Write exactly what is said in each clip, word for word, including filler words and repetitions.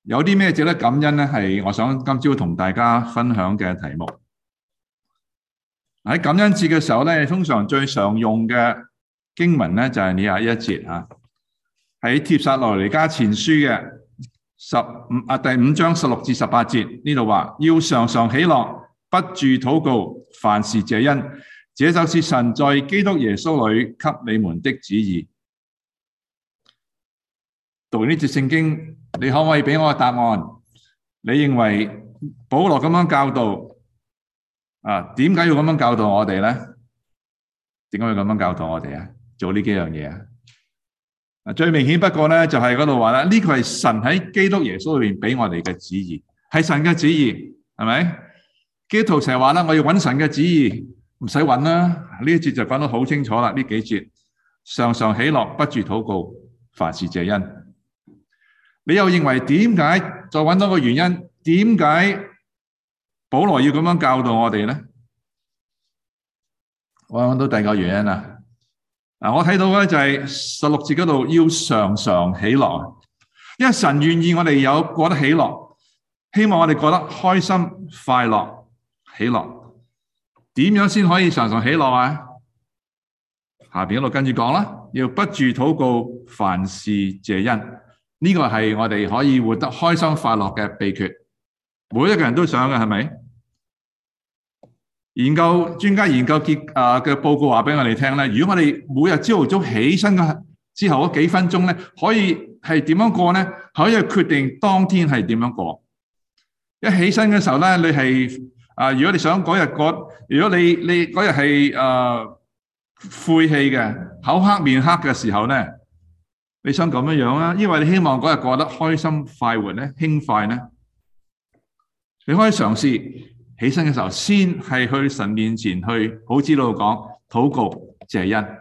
有啲咩值得感恩咧？係我想今朝同大家分享嘅題目。喺感恩節嘅時候咧，通常最常用嘅經文咧就係呢廿一節啊，喺帖撒羅尼迦前書嘅十五啊第五章十六至十八節呢度話，要常常喜樂，不住禱告，凡事謝恩，這就是神在基督耶穌裏給你們的旨意。讀完呢節聖經，你可唔可以俾我個答案？你認為保羅咁樣教導啊，點解要咁樣教導我哋咧？點解要咁樣教導我哋啊？做呢幾樣嘢啊？啊，最明顯不過咧，就係嗰度話啦，呢個係神喺基督耶穌裏邊俾我哋嘅旨意，係神嘅旨意，係咪？基督徒成日話啦，我要揾神嘅旨意，唔使揾啦。呢一節就講得好清楚啦。呢幾節，常常喜樂，不住禱告，凡事謝恩。你又認為點解？再揾多個原因，點解保羅要咁樣教導我哋咧？我揾到第二個原因啦。嗱，我睇到咧就係十六節嗰度要常常喜樂，因為神願意我哋有過得喜樂，希望我哋過得開心、快樂、喜樂。點樣先可以常常喜樂啊？下邊嗰度跟住講啦，要不住禱告，凡事謝恩。呢個係我哋可以活得開心快樂嘅秘訣，每一個人都想嘅，係咪？研究專家研究結啊嘅報告話俾我哋聽咧，如果我哋每日朝頭早起身嘅之後嗰幾分鐘咧，可以係點樣過咧？可以決定當天係點樣過。一起身嘅時候咧，你係啊，如果你想嗰日過，如果你你嗰日係啊晦氣嘅、口黑面黑嘅時候咧，你想咁樣樣啊？因為你希望嗰日過得開心快活咧、輕快咧，你可以嘗試起身嘅時候，先係去神面前去，好知道講禱告謝恩。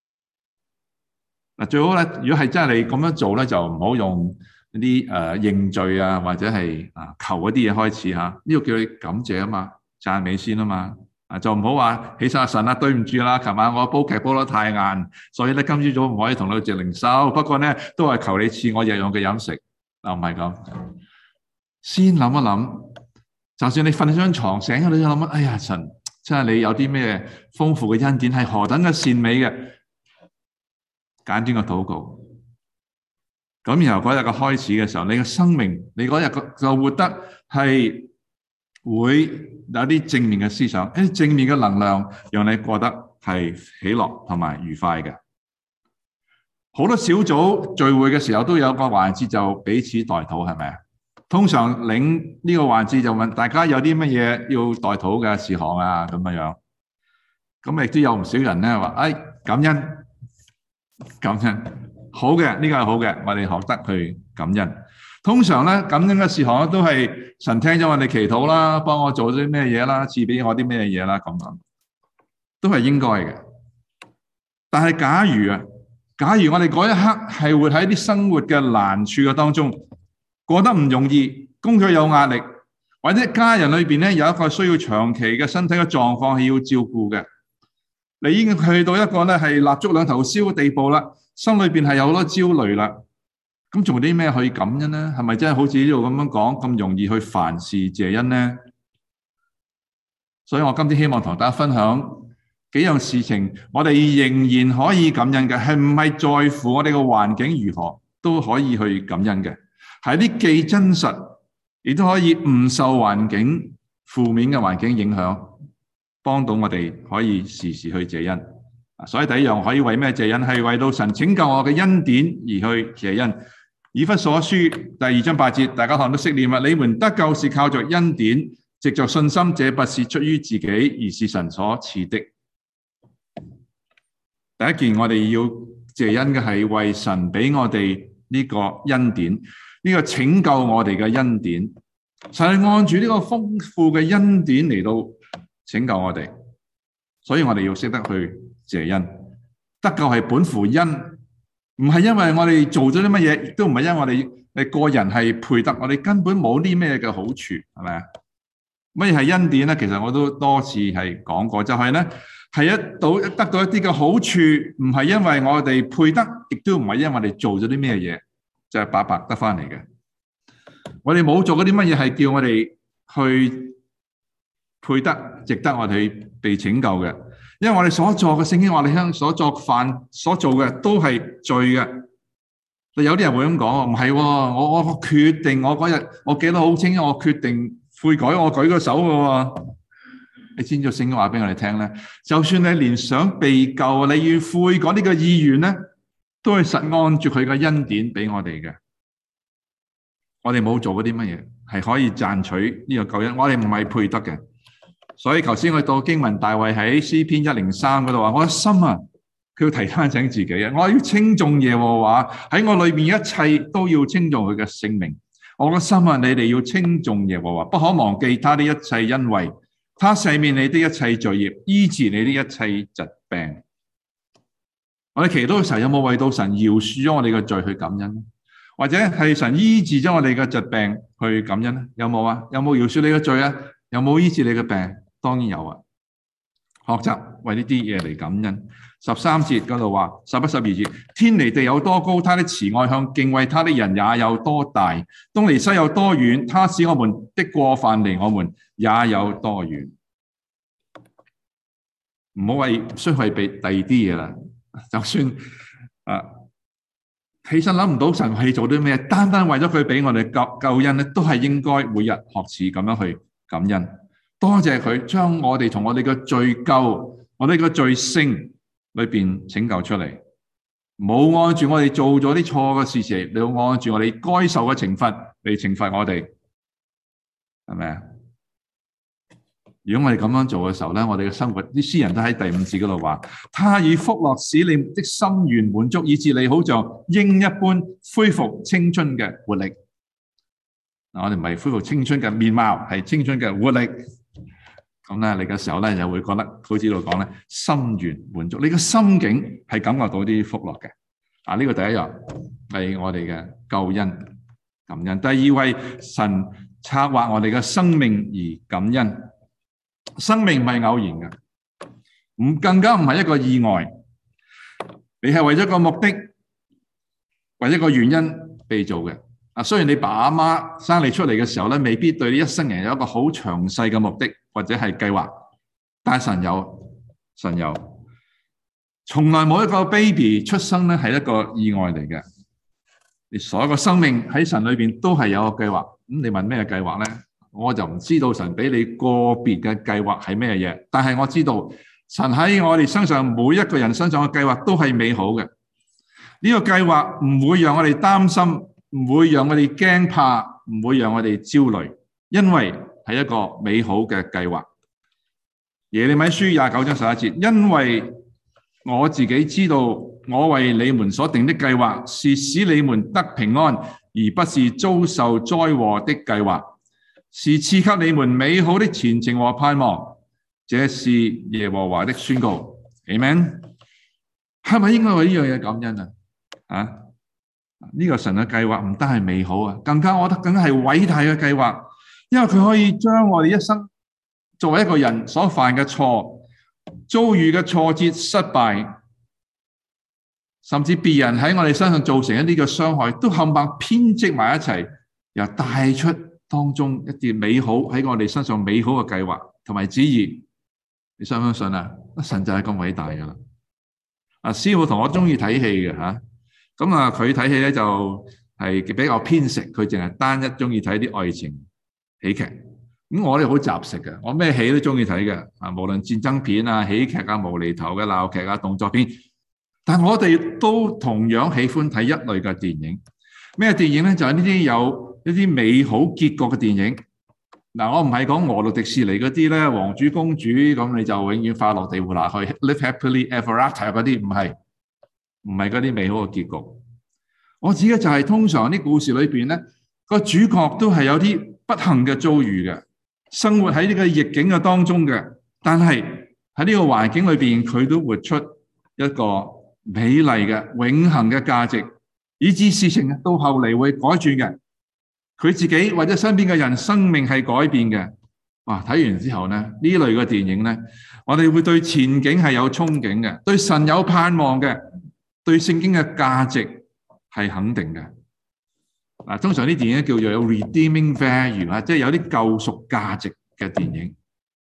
嗱，最好咧，如果係真係你咁樣做咧，就唔好用一啲誒認罪啊，或者係啊求嗰啲嘢開始吓。呢個叫你感謝啊嘛，讚美先啊嘛。啊，就唔好話起身阿神啊，對唔住啦，琴晚我煲劇煲得太晏，所以咧今朝早唔可以同你直零收。不過咧，都係求你賜我日用嘅飲食。嗱，唔係咁，先諗一諗。就算你瞓喺張床醒咗，你就諗，哎呀，神真係你有啲咩豐富嘅恩典，係何等嘅善美嘅，簡短嘅禱告。咁然後嗰日嘅開始嘅時候，你嘅生命，你嗰日就活得係會有啲正面嘅思想，一啲正面嘅能量，讓你過得係喜樂同埋愉快嘅。好多小組聚會嘅時候都有個環節，就彼此代禱，係咪啊？通常領呢個環節就問大家有啲乜嘢要代禱嘅事項啊，咁樣樣。咁亦都有唔少人咧話，哎，感恩，感恩，好嘅，呢個係好嘅，我哋學得去感恩。通常咧，感恩嘅事項都係神聽咗我哋祈禱啦，幫我做啲咩嘢啦，賜俾我啲咩嘢啦，咁樣都係應該嘅。但係假如啊，假如我哋嗰一刻係活喺啲生活嘅難處嘅當中，過得唔容易，工作有壓力，或者家人裏邊咧有一個需要長期嘅身體嘅狀況係要照顧嘅，你已經去到一個咧係蠟燭兩頭燒嘅地步啦，心裏邊係有好多焦慮啦。咁做啲咩可以感恩咧？係咪真係好似呢度咁樣講咁容易去凡事謝恩咧？所以我今天希望同大家分享幾樣事情，我哋仍然可以感恩嘅，係唔係在乎我哋嘅環境如何都可以去感恩嘅。係啲既真實，亦都可以唔受環境負面嘅環境影響，幫到我哋可以時時去謝恩。所以第一樣可以為咩謝恩？係為到神拯救我嘅恩典而去謝恩。以弗所書第二章八節，大家可能都識念啊！你們得救是靠着恩典，藉着信心，這不是出於自己，而是神所賜的。第一件我哋要謝恩嘅係為神俾我哋呢個恩典，呢個拯救我哋嘅恩典。神係按住呢個豐富嘅恩典嚟到拯救我哋，所以我哋要識得去謝恩。得救係本乎恩，唔係因為我哋做咗啲乜嘢，亦都唔係因為我哋誒個人係配得，我哋根本冇啲咩嘅好處，係咪啊？乜嘢係恩典咧？其實我都多次係講過，就係咧係一到得到一啲嘅好處，唔係因為我哋配得，亦都唔係因為我哋做咗啲咩嘢，就係白白得翻嚟嘅。 我哋冇做嗰啲乜嘢係叫我哋去配得、值得我哋被拯救嘅。因為我哋所做嘅聖經，我哋香所作犯所做嘅都係罪嘅。有啲人會咁講，唔係喎，我我決定我嗰日我記得好清楚，我決定悔改，我舉個手嘅喎。你知唔知聖經話俾我哋聽咧？就算你連想被救，你要悔改呢個意願咧，都係實按住佢嘅恩典俾我哋嘅。我哋冇做嗰啲乜嘢，係可以賺取呢個救恩。我哋唔係配得嘅。所以頭先我到經文，大衛喺詩篇一零三嗰度話：我嘅心啊，佢要提翻醒自己啊，我要稱頌耶和華，喺我裏面一切都要稱頌佢嘅聖名。我嘅心啊，你哋要稱頌耶和華，不可忘記他的一切恩惠，他赦免你的一切罪孽，醫治你的一切疾病。我哋祈禱嘅時候有冇為到神饒恕咗我哋嘅罪去感恩？或者係神醫治咗我哋嘅疾病去感恩咧？有冇啊？有冇饒恕你嘅罪啊？有冇醫治你嘅病？當然有啊！學習為呢啲嘢嚟感恩。十三節嗰度話，十一、十二節，天離地有多高，他的慈愛向敬畏他的人也有多大；東離西有多遠，他使我們的過犯離我們也有多遠。唔好為需要俾第二啲嘢啦，就算啊，起身諗唔到神係做啲咩，單單為咗佢俾我哋救救恩咧，都係應該每日學似咁樣去感恩。多謝佢將我哋從我哋嘅罪咎、我哋嘅罪性裏邊拯救出嚟，冇按住我哋做咗啲錯嘅事情，你要按住我哋該受嘅懲罰嚟懲罰我哋，係咪啊？如果我哋咁樣做嘅時候咧，我哋嘅生活，啲詩人都喺第五節嗰度話：他以福樂使你的心願滿足，以致你好像鷹一般恢復青春嘅活力。嗱，我哋唔係恢復青春嘅面貌，係青春嘅活力。咁咧，你嘅時候咧，就會覺得好似度講咧，心願滿足，你嘅心境係感覺到啲福樂嘅。啊，呢個第一樣係我哋嘅救恩感恩。第二位，神策劃我哋嘅生命而感恩。生命唔係偶然嘅，唔更加唔係一個意外。你係為咗個目的，為一個原因被做嘅。啊，雖然你爸阿媽生你出嚟嘅時候咧，未必對你一生人有一個好詳細嘅目的或者係計劃，但係神有，神有，從來冇一個 baby 出生咧係一個意外嚟嘅。你所有嘅生命喺神裏邊都係有個計劃。咁你問咩計劃咧？我就唔知道神俾你個別嘅計劃係咩嘢，但係我知道神喺我哋身上每一個人身上嘅計劃都係美好嘅。呢個計劃唔會讓我哋擔心，唔會讓我哋驚怕，唔會讓我哋焦慮，因為係一個美好嘅計劃。耶利米書廿九章十一節，因為我自己知道，我為你們所定的計劃是使你們得平安，而不是遭受災禍的計劃，是賜給你們美好的前程和盼望。這是耶和華的宣告。Amen。係咪應該為呢樣嘢感恩啊？啊，呢個神嘅計劃唔單係美好啊，更加我覺得更加係偉大嘅計劃，因為佢可以將我哋一生作為一個人所犯嘅錯、遭遇嘅挫折、失敗，甚至別人喺我哋身上造成一啲嘅傷害，都冚唪唥編織埋一齊，又帶出當中一啲美好喺我哋身上美好嘅計劃同埋旨意。你相唔相信啊？神就係咁偉大噶啦！啊，師傅同我中意睇戲嘅吓，咁啊佢睇戲咧就係比較偏食，佢淨係單一中意睇啲愛情喜劇。咁我哋好雜食嘅，我咩戲都中意睇嘅，啊無論戰爭片啊、喜劇啊、無厘頭嘅鬧劇啊、動作片，但我哋都同樣喜歡睇一類嘅電影。咩電影咧？就係呢啲有一啲美好結局嘅電影。嗱，我唔係講俄羅迪士尼嗰啲咧，王主公主咁你就永遠快樂地活下去 ，live happily ever after 嗰啲，唔係，唔係嗰啲美好嘅結局。我指嘅就係通常啲故事裏邊咧，個主角都係有啲不幸嘅遭遇嘅，生活喺呢個逆境嘅當中嘅，但係喺呢個環境裏邊，佢都活出一個美麗嘅永恆嘅價值，以致事情到後嚟會改轉嘅。佢自己或者身邊嘅人生命係改變嘅。哇！睇完之後咧，呢類嘅電影咧，我哋會對前景係有憧憬嘅，對神有盼望嘅，對聖經嘅價值係肯定嘅。 嗱，通常啲電影叫做有 redeeming value 啊，即係有啲救贖價值嘅電影。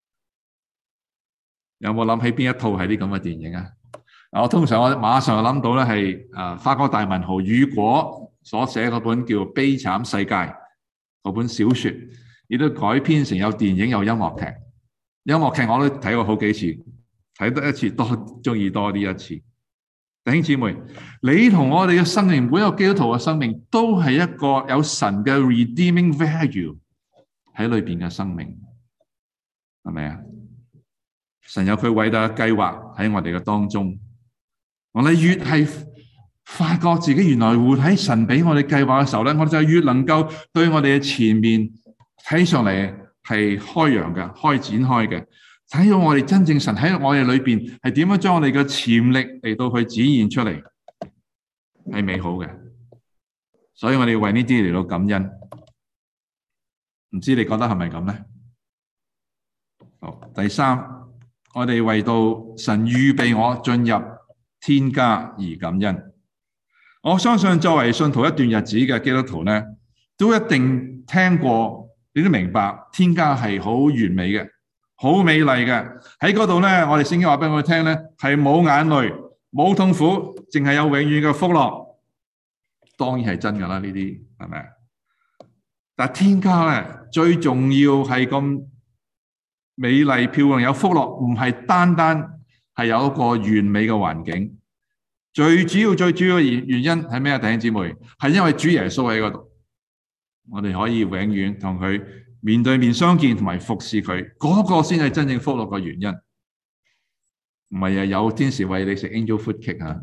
有冇諗起邊一套係啲咁嘅電影啊？我通常我馬上諗到咧係誒法國大文豪雨果所寫嗰本叫《悲慘世界》嗰本小說，亦都改編成有電影有音樂劇。音樂劇我都睇過好幾次，睇得一次多中意多啲一次。弟兄姊妹，你同我哋嘅生命，每一個基督徒嘅生命，都係一個有神嘅 redeeming value 喺裏邊嘅生命，係咪啊？神有佢偉大嘅計劃喺我哋嘅當中，我哋越係發覺自己原來活喺神俾我哋計劃嘅時候咧，我哋就越能夠對我哋嘅前面睇上嚟係開揚嘅、開展開嘅。睇到我哋真正神喺我哋裏邊係點樣將我哋嘅潛力嚟到去展現出嚟，係美好嘅。所以我哋要為呢啲嚟到感恩。唔知你覺得係咪咁咧？好，第三，我哋為到神預備我進入天家而感恩。我相信作為信徒一段日子嘅基督徒咧，都一定聽過，你都明白天家係好完美嘅。好美麗嘅，喺嗰度咧，我哋聖經話俾我哋聽咧，係冇眼淚、冇痛苦，淨係有永遠嘅福樂。當然係真噶啦，呢啲係咪？但係天家咧，最重要係咁美麗漂亮，有福樂，唔係單單係有一個完美嘅環境。最主要、最主要嘅原因係咩啊？弟兄姊妹，係因為主耶穌喺嗰度，我哋可以永遠同佢面對面相見同埋服侍佢，嗰、那個先係真正福樂嘅原因，唔係啊有天使為你食 angel food cake 啊！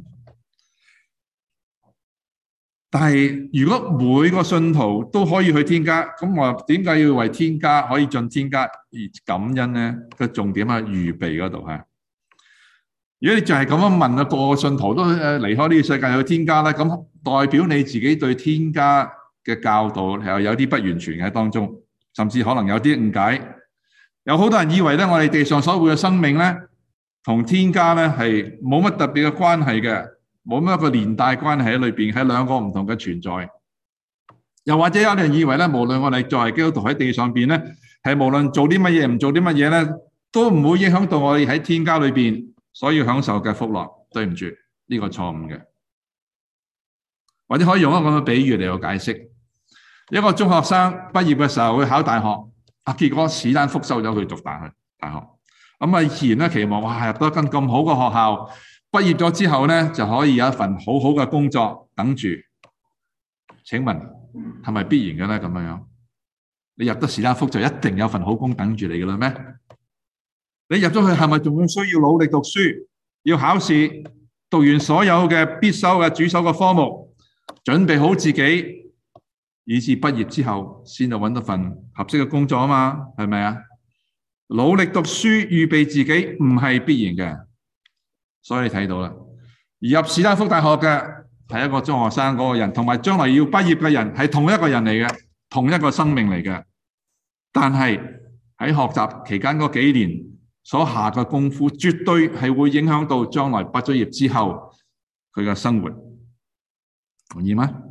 但係如果每個信徒都可以去天家，咁我點解要為天家可以進天家而感恩咧？個重點係預備嗰度嚇。如果你就係咁樣問啊，個個信徒都誒離開呢個世界去天家咧，咁代表你自己對天家嘅教導係有啲不完全嘅當中。甚至可能有啲誤解，有好多人以為咧，我哋地上所活嘅生命咧，同天家咧係冇乜特別嘅關係嘅，冇乜一個連帶關係喺裏邊，係兩個唔同嘅存在。又或者有啲人以為咧，無論我哋作為基督徒喺地上邊咧，係無論做啲乜嘢唔做啲乜嘢咧，都唔會影響到我哋喺天家裏邊所要享受嘅福樂。對唔住，呢個錯誤嘅。或者可以用一個咁嘅比喻嚟到解釋。一個中學生畢業嘅時候去考大學，啊，結果史丹福收咗佢讀大學。大學咁啊，自然咧期望哇入到一間咁好嘅學校，畢業咗之後咧就可以有一份好好嘅工作等住。請問係咪必然嘅咧？咁樣樣，你入得史丹福就一定有份好工等住你嘅啦咩？你入咗去係咪仲要需要努力讀書，要考試，讀完所有嘅必修嘅主修嘅科目，準備好自己？以至畢業之後，先就揾到份合適嘅工作啊嘛，係咪啊？努力讀書，預備自己唔係必然嘅，所以你睇到啦。而入史丹福大學嘅係一個中學生嗰個人，同埋將來要畢業嘅人係同一個人嚟嘅，同一個生命嚟嘅。但係喺學習期間嗰幾年所下嘅功夫，絕對係會影響到將來畢咗業之後佢嘅生活，同意嗎？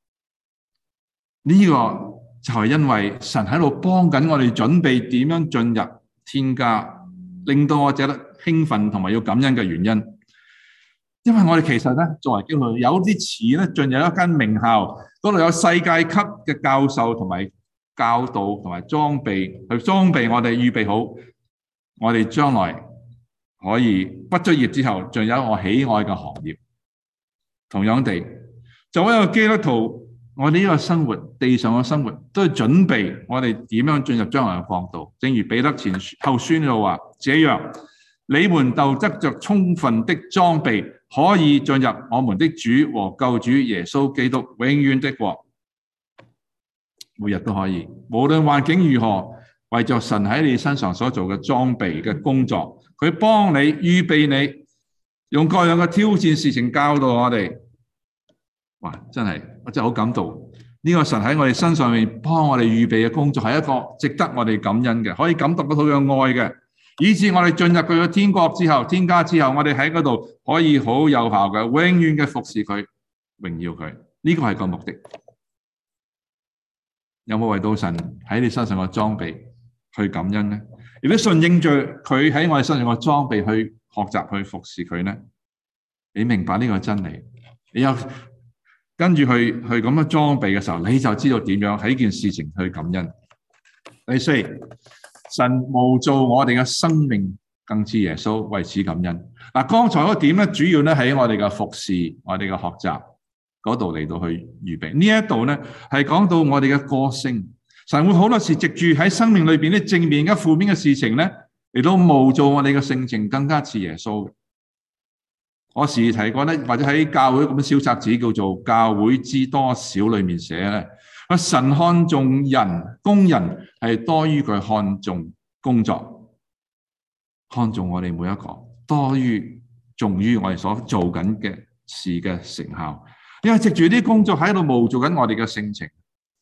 呢個就係因為神喺度幫緊我哋準備點樣進入天家，令到我覺得興奮同埋要感恩嘅原因。因為我哋其實咧作為基督徒有啲似咧進入一間名校，嗰度有世界級嘅教授同埋教導同埋裝備，去裝備我哋預備好，我哋將來可以畢咗業之後進入我喜愛嘅行業。同樣地，作為一個基督徒，我哋呢個生活，地上嘅生活，都係準備我哋點樣進入將來嘅國度。正如彼得前後書呢度話，這樣你們就得着充分的裝備，可以進入我們的主和救主耶穌基督永遠的國。每日都可以，無論環境如何，為着神喺你身上所做嘅裝備嘅工作，佢幫你預備你，用各樣嘅挑戰事情教導我哋。哇！真係，我真係好感動。呢個神喺我哋身上面幫我哋預備嘅工作，係一個值得我哋感恩嘅，可以感動到佢嘅愛嘅，以致我哋進入佢嘅天國之後、天家之後，我哋喺嗰度可以好有效嘅、永遠嘅服侍佢、榮耀佢。呢個係個目的。 有冇為到神喺你身上嘅裝備去感恩咧？如果順應着佢喺我哋身上嘅裝備去學習去服侍佢咧，你明白呢個真理，你有跟住去去咁樣裝備嘅時候，你就知道點樣喺呢件事情去感恩。第四，神模造我哋嘅生命更似耶穌，為此感恩。嗱，剛才嗰個點咧，主要咧喺我哋嘅服侍、我哋嘅學習嗰度嚟到去預備。呢一度咧係講到我哋嘅個性，神會好多時藉住喺生命裏邊啲正面嘅、負面嘅事情咧，嚟到模造我哋嘅性情更加似耶穌。我時提過咧，或者喺教會咁嘅小冊子叫做《教會知多少》裏面寫咧，神看重人工人係多於佢看重工作，看重我哋每一個多於重於我哋所做緊嘅事嘅成效，因為藉住啲工作喺度模造緊我哋嘅性情。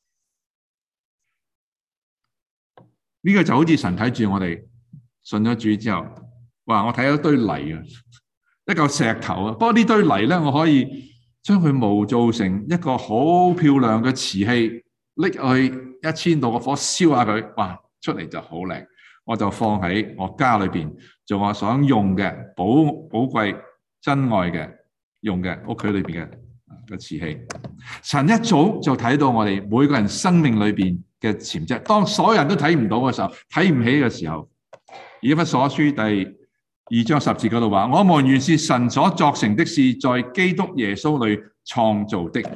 呢、這個就好似神睇住我哋信咗主之後，哇！我睇到一堆泥啊，一嚿石頭啊，不過呢堆泥咧，我可以將佢模造成一個好漂亮嘅瓷器，拎去一千度嘅火燒下佢，哇！出嚟就好靚，我就放喺我家裏邊做我想用嘅寶寶貴珍愛嘅用嘅屋企裏邊嘅嘅瓷器。神一早就睇到我哋每個人生命裏邊嘅潛質，當所有人都睇唔到嘅時候，睇唔起嘅時候，以弗所書第二章十節嗰度話：我們原是神所作成的事，在基督耶穌裏創造的。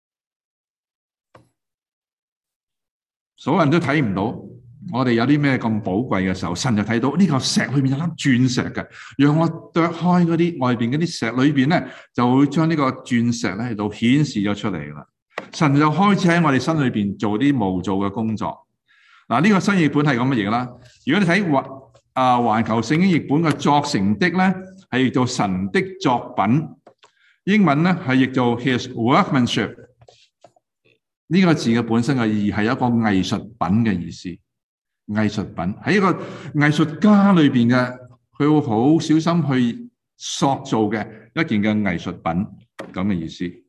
所有人都睇唔到我哋有啲咩咁寶貴嘅時候，神就睇到呢嚿石裏面有粒鑽石嘅，讓我剁開嗰啲外邊嗰啲石裏邊咧，就會將呢個鑽石咧喺度顯示咗出嚟啦。神就開始喺我哋身裏邊做啲模造嘅工作。嗱，呢個新譯本係咁嘅嘢啦。如果你睇環啊環球聖經譯本嘅作成的咧，係譯做神的作品，英文咧係譯做 His workmanship。呢個字嘅本身嘅意義係有一個藝術品嘅意思。藝術品喺一個藝術家裏邊嘅，佢會好小心去塑造嘅一件嘅藝術品咁嘅意思。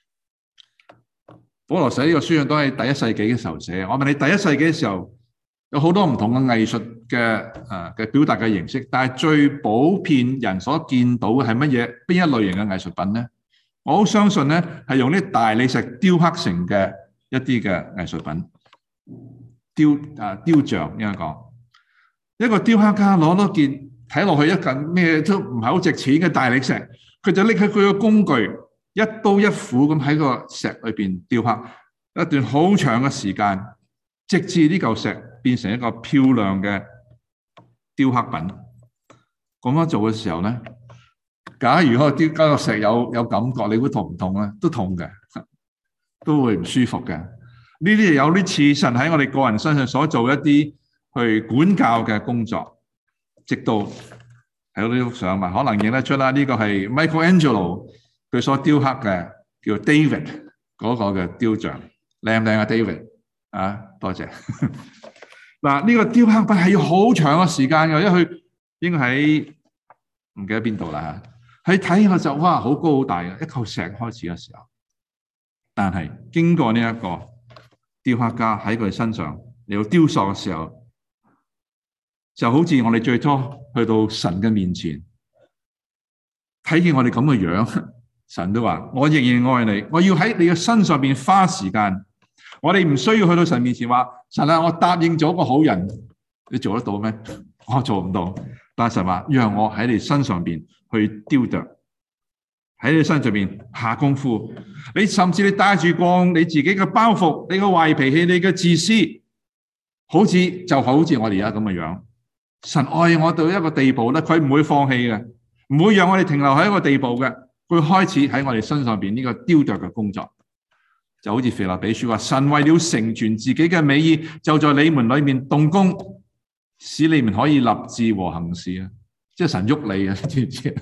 保羅寫呢個書信都係第一世紀嘅時候寫。我問你，第一世紀嘅時候有好多唔同嘅藝術嘅誒嘅表達嘅形式，但係最普遍人所見到嘅係乜嘢？邊一類型嘅藝術品咧？我好相信咧係用啲大理石雕刻成嘅一啲嘅藝術品。雕啊雕像應該講，一個雕刻家攞多件睇落去一件咩都唔係好值錢嘅大理石，佢就拎起佢個工具，一刀一斧咁喺個石裏邊雕刻一段好長嘅時間，直至呢嚿石變成一個漂亮嘅雕刻品。咁樣做嘅時候咧，假如嗰個雕刻個石有有感覺，你會痛唔痛咧？都痛嘅，都會唔舒服嘅。呢啲有啲似神喺我哋個人身上所做一啲去管教嘅工作，直到喺呢幅相嘛，可能認得出啦。呢個係 Michelangelo 佢所雕刻嘅叫 David 嗰個嘅雕像，靚唔靚啊 David？啊，多謝。嗱，呢個雕刻品係要好長嘅時間嘅，因為佢應該喺唔記得邊度啦嚇。喺睇下就哇，好高好大嘅一嚿石開始嘅時候，但係經過呢一個雕刻家喺佢身上嚟到雕塑嘅時候，就好似我哋最初去到神嘅面前，睇見我哋咁嘅樣，神都話：我仍然愛你，我要喺你嘅身上邊花時間。我哋唔需要去到神面前話：神啊，我答應咗個好人，你做得到咩？我做唔到。但神話讓我喺你身上邊去雕琢，喺你身上邊下功夫。你甚至你帶住過你自己嘅包袱，你嘅壞脾氣，你嘅自私，好似就好似我哋而家咁嘅樣。神愛我到一個地步咧，佢唔會放棄嘅，唔會讓我哋停留喺一個地步嘅。佢開始喺我哋身上邊呢個雕琢嘅工作，就好似腓立比書話：神為了成全自己嘅美意，就在你們裏面動工，使你們可以立志和行事啊！即係神喐你啊，知唔知？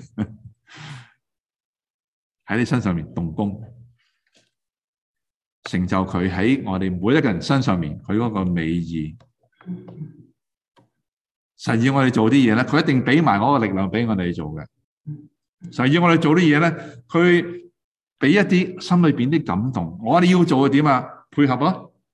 喺你身上面動工，成就佢喺我哋每一個人身上面佢嗰個美意。神要我哋做啲嘢咧，佢一定俾埋嗰個力量俾我哋做嘅。神要我哋做啲嘢咧，佢俾一啲心裏邊啲感動。我哋要做嘅點啊？配合咯，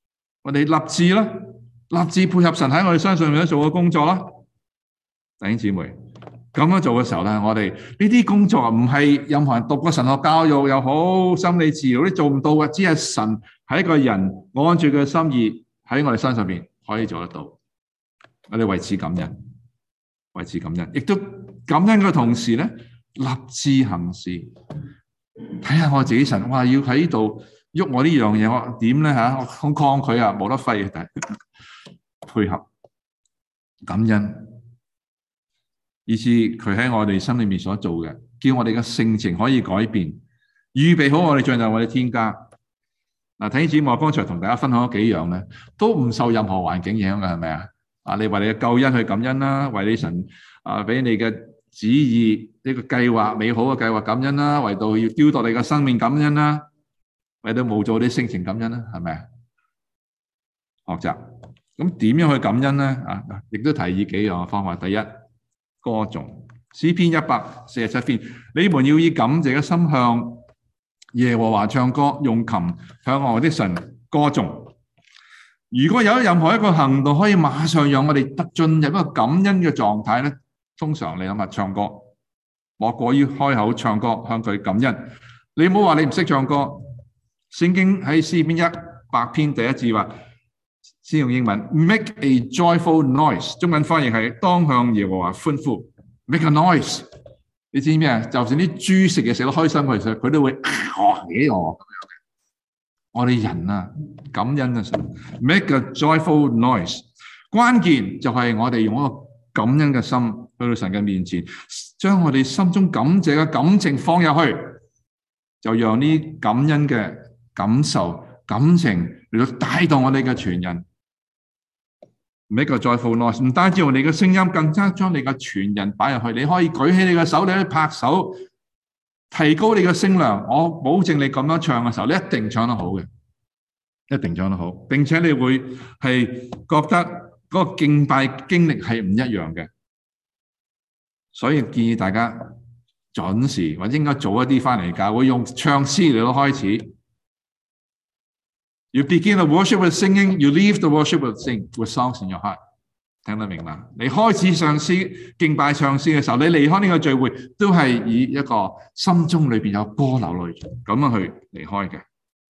我哋立志啦，立志配合神喺我哋身上面做嘅工作啦。弟兄姊妹，咁樣做嘅時候咧，我哋呢啲工作唔係任何人讀過神學教育又好，心理治療都做唔到嘅，只係神喺一個人按住佢嘅心意喺我哋身上邊可以做得到。我哋為此感恩，為此感恩，亦都感恩嘅同時咧，立志行事。睇下我自己神，哇！要喺呢度喐我呢樣嘢，我點咧吓？我好抗拒啊，冇得揮嘅，配合感恩。以致佢喺我哋心裏面所做嘅，叫我哋嘅性情可以改變，預備好我哋進入我哋天家。嗱，弟兄姊妹，我剛才同大家分享咗幾樣咧，都唔受任何環境影響嘅，係咪啊？啊，你為你嘅救恩去感恩啦，為你神啊俾你嘅旨意呢個計劃美好嘅計劃感恩啦，為到要雕琢你嘅生命感恩啦，為到冇做啲性情感恩啦，係咪啊？學習咁點樣去感恩咧？啊，亦都提議幾樣嘅方法。第一，歌頌詩篇一百四十七篇，你們要以感謝嘅心向耶和華唱歌，用琴向我的神歌頌。如果有任何一個行動可以馬上讓我哋得進入一個感恩嘅狀態咧，通常你諗下唱歌，莫過於開口唱歌向佢感恩。你唔好話你唔識唱歌，聖經喺詩篇一百篇第一節話，先用英文 make a joyful noise， 中文翻譯係當向耶和華歡呼 ，make a noise。你知咩啊？就算啲豬食嘢食得開心嘅時候，佢都會哦起我咁樣嘅。我哋人啊，感恩嘅時候 make a joyful noise。關鍵就係我哋用一個感恩嘅心去到神嘅面前，將我哋心中感謝嘅感情放入去，就讓呢感恩嘅感受、感情嚟到帶動我哋嘅全人。Make a joyful noise， 唔單止用你嘅聲音，更加將你嘅全人擺入去。你可以舉起你嘅手，你可以拍手，提高你嘅聲量。我保證你咁樣唱嘅時候，你一定唱得好嘅，一定唱得好，並且你會係覺得嗰個敬拜經歷係唔一樣嘅。所以建議大家準時或者應該早一啲翻嚟教會，用唱詩嚟到開始。You begin the worship with singing, you leave the worship with sing with songs in your heart。聽得明嘛？你開始唱詩敬拜唱詩嘅時候，你離開呢個聚會都係以一個心中裏邊有歌流淚咁樣去離開嘅。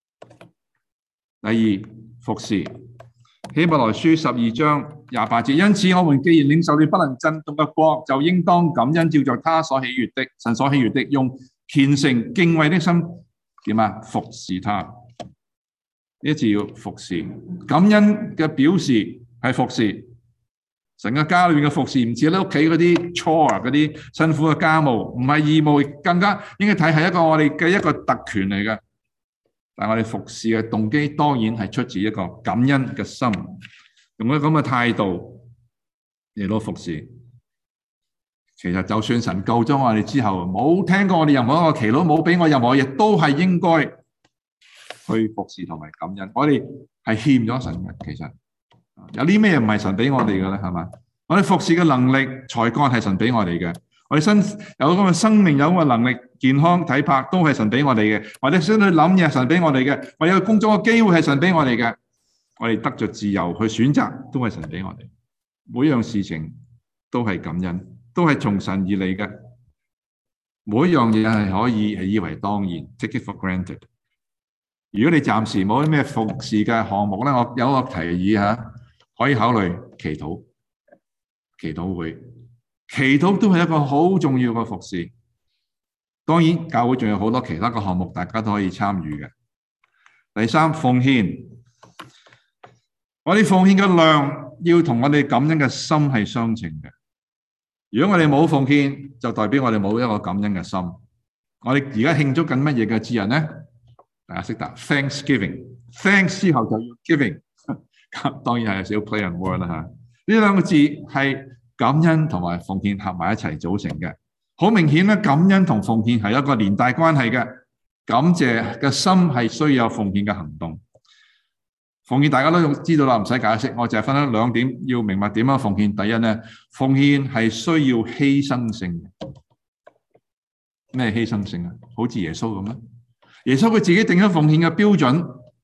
第二，服侍。希伯來書十二章廿八節，因此我們既然領受了不能震動嘅國，就應當感恩，照着他所喜悅的，神所喜悅的，用虔誠敬畏的心點啊服侍他。呢一次要服侍，感恩嘅表示係服侍。神嘅家裏面嘅服侍唔似你屋企嗰啲 chore 嗰啲辛苦嘅家務，唔係義務，更加應該睇係一個我哋嘅一個特權嚟嘅。但係我哋服侍嘅動機當然係出自一個感恩嘅心，用咗咁嘅態度嚟到服侍。其實就算神救咗我哋之後，冇聽過我哋任何一個祈禱，冇俾我任何嘢，都係應該去服侍同埋感恩。我哋係欠咗神嘅，其實有啲咩唔係神俾我哋嘅咧？係嘛？我哋服侍嘅能力、才幹係神俾我哋嘅。我哋身有咁嘅生命，有咁嘅能力、健康體魄都係神俾我哋嘅。或者想去諗嘢，神俾我哋嘅。或者工作嘅機會係神俾我哋嘅。我哋得着自由去選擇，都係神俾我哋。每樣事情都係感恩，都係從神而嚟嘅。每一樣嘢係可以係以為當然 ，take it for granted。如果你暫時冇啲咩服侍嘅項目咧，我有個提議吓，可以考慮祈禱、祈禱會、祈禱都係一個好重要嘅服侍。當然，教會仲有好多其他嘅項目，大家都可以參與嘅。第三，奉獻，我哋奉獻嘅量要同我哋感恩嘅心係相稱嘅。如果我哋冇奉獻，就代表我哋冇一個感恩嘅心。我哋而家慶祝緊乜嘢嘅節日咧？大家識答 Thanksgiving，Thanks 之後就要 giving， 當然係有少少 play on word 啦吓。呢兩個字係感恩同埋奉獻合埋一齊組成嘅。好明顯咧，感恩同奉獻係一個連帶關係嘅。感謝嘅心係需要有奉獻嘅行動。奉獻大家都知道啦，唔使解釋，我淨係分享兩點，要明白點樣奉獻。第一咧，奉獻係需要犧牲性嘅。咩犧牲性啊？好似耶穌咁啦。耶穌佢自己定咗奉獻嘅標準，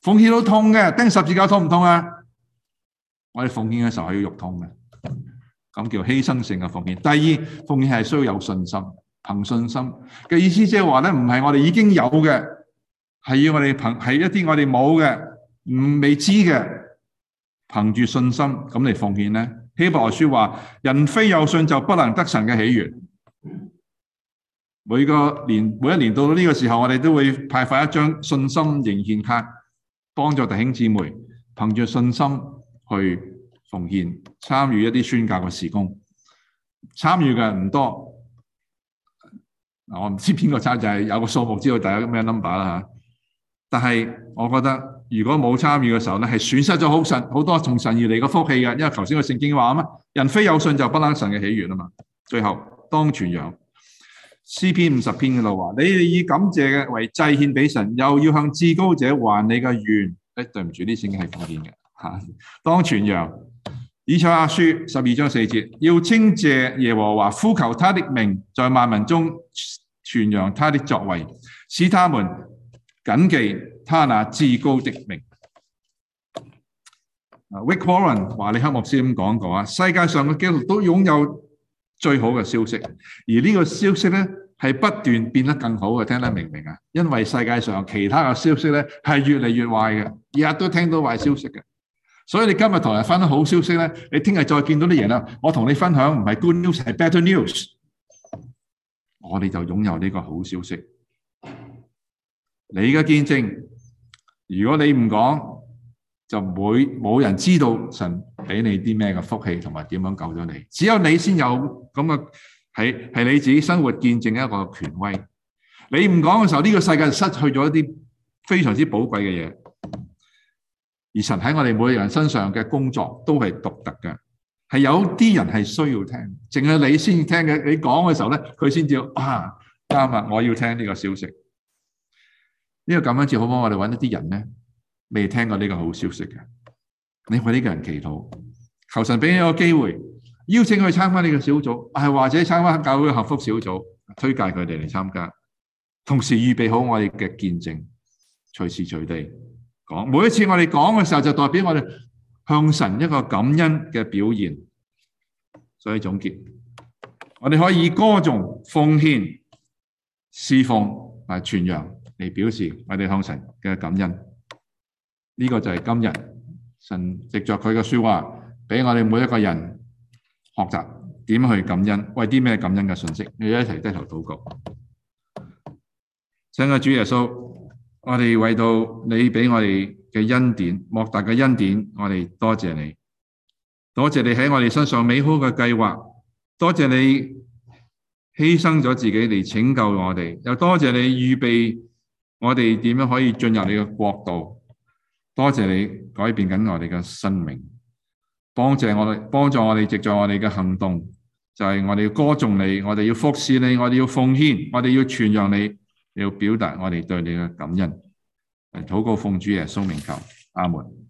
奉獻都痛嘅，釘十字架痛唔痛啊？我哋奉獻嘅時候係要肉痛嘅，咁叫犧牲性嘅奉獻。第二，奉獻係需要有信心，憑信心嘅意思即係話咧，唔係我哋已經有嘅，係要我哋憑係一啲我哋冇嘅，唔未知嘅，憑住信心咁嚟奉獻咧。希伯來書話：人非有信就不能得神嘅喜悅。每個年每一年到呢個時候，我哋都會派發一張信心迎獻卡，幫助弟兄姊妹憑住信心去奉獻，參與一啲宣教嘅事工。參與嘅唔多，我唔知邊個參，就係有個數目知道大家咩 number 啦吓。但係我覺得如果冇參與嘅時候咧，係損失咗好神好多從神而嚟嘅福氣嘅，因為頭先個聖經話啊嘛，人非有信就不能神嘅喜悅啊嘛。最後當傳揚。詩篇五十篇嗰度話：你哋以感謝嘅為祭獻俾神，又要向至高者還你嘅願。誒，對唔住，呢聖經係奉獻嘅吓。當傳揚以賽亞書十二章四節，要稱謝耶和華，呼求他的名，在萬民中傳揚他的作為，使他們謹記他那至高的名。Rick Warren 華理克牧師咁講過啊，世界上嘅基督徒都擁有最好嘅消息，而呢個消息咧係不斷變得更好嘅，聽得明唔明啊？因為世界上其他嘅消息咧係越嚟越壞嘅，日日都聽到壞消息嘅。所以你今日同人分享好消息咧，你聽日再見到啲嘢啦，我同你分享唔係 good news 係 better news， 我哋就擁有呢個好消息。你嘅見證，如果你唔講，就唔會冇人知道神俾你啲咩嘅福氣同埋點樣救咗你，只有你先有咁嘅係係你自己生活見證一個權威。你唔講嘅時候，呢個世界就失去咗一啲非常之寶貴嘅嘢。而神喺我哋每個人身上嘅工作都係獨特嘅，係有啲人係需要聽，淨係你先聽嘅。你講嘅時候咧，佢先知道啊，啱啊，我要聽呢個消息。呢個咁樣至好，幫我哋揾一啲人咧，未聽過呢個好消息嘅，你為呢個人祈禱，求神俾你一個機會，邀請佢參加呢個小組，係或者參加教會嘅幸福小組，推介佢哋嚟參加，同時預備好我哋嘅見證，隨時隨地講。每一次我哋講嘅時候，就代表我哋向神一個感恩嘅表現。所以總結，我哋可以以歌頌、奉獻、侍奉同埋傳揚嚟表示我哋向神嘅感恩。呢個就係今日神藉着佢嘅說話，俾我哋每一個人學習點去感恩，為啲咩感恩嘅信息，你一齊低頭禱告。親愛的主耶穌，我哋為到你俾我哋嘅恩典，莫大嘅恩典，我哋多謝你，多謝你喺我哋身上美好嘅計劃，多謝你犧牲咗自己嚟拯救我哋，又多謝你預備我哋點樣可以進入你嘅國度。多謝你改變緊我哋嘅生命，幫助我哋，幫助我哋藉助我哋嘅行動，就係我哋要歌頌你，我哋要服侍你，我哋要奉獻，我哋要傳揚你，要表達我哋對你嘅感恩。禱告奉主耶穌名求，阿門。